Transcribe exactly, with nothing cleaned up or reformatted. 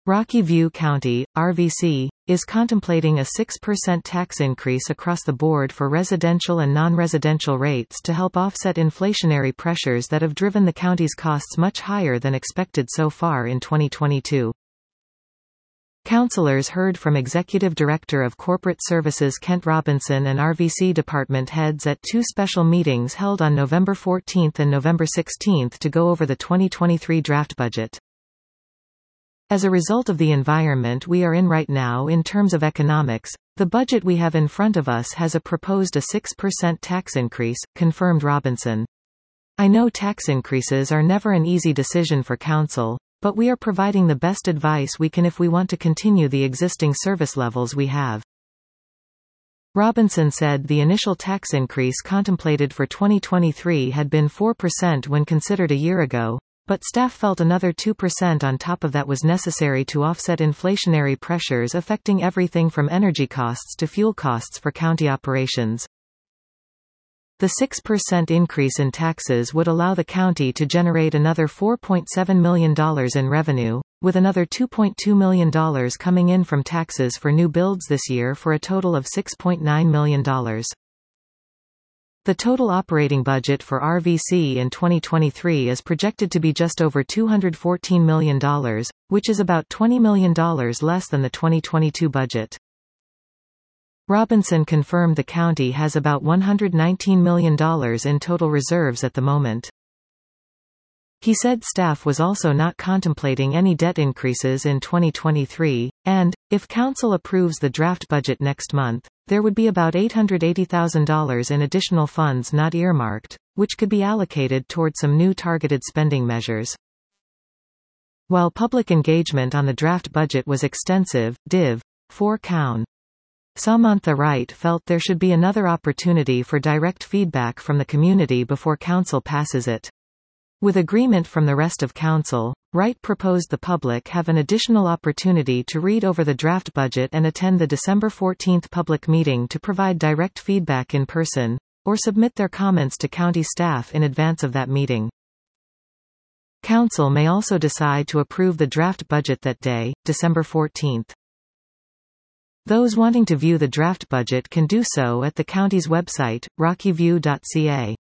Rocky View County, R V C, is contemplating a six percent tax increase across the board for residential and non-residential rates to help offset inflationary pressures that have driven the county's costs much higher than expected so far in twenty twenty-two. Councilors heard from Executive Director of Corporate Services Kent Robinson and R V C department heads at two special meetings held on November fourteenth and November sixteenth to go over the twenty twenty-three draft budget. As a result of the environment we are in right now in terms of economics, the budget we have in front of us has a proposed a six percent tax increase, confirmed Robinson. I know tax increases are never an easy decision for council, but we are providing the best advice we can if we want to continue the existing service levels we have. Robinson said the initial tax increase contemplated for twenty twenty-three had been four percent when considered a year ago, but staff felt another two percent on top of that was necessary to offset inflationary pressures affecting everything from energy costs to fuel costs for county operations. The six percent increase in taxes would allow the county to generate another four point seven million dollars in revenue, with another two point two million dollars coming in from taxes for new builds this year for a total of six point nine million dollars. The total operating budget for R V C in twenty twenty-three is projected to be just over two hundred fourteen million dollars, which is about twenty million dollars less than the twenty twenty-two budget. Robinson confirmed the county has about one hundred nineteen million dollars in total reserves at the moment. He said staff was also not contemplating any debt increases in twenty twenty-three, and, if council approves the draft budget next month, there would be about eight hundred eighty thousand dollars in additional funds not earmarked, which could be allocated toward some new targeted spending measures. While public engagement on the draft budget was extensive, Div. four Coun. Samantha Wright felt there should be another opportunity for direct feedback from the community before council passes it. With agreement from the rest of council, Wright proposed the public have an additional opportunity to read over the draft budget and attend the December fourteenth public meeting to provide direct feedback in person, or submit their comments to county staff in advance of that meeting. Council may also decide to approve the draft budget that day, December fourteenth. Those wanting to view the draft budget can do so at the county's website, rocky view dot c a.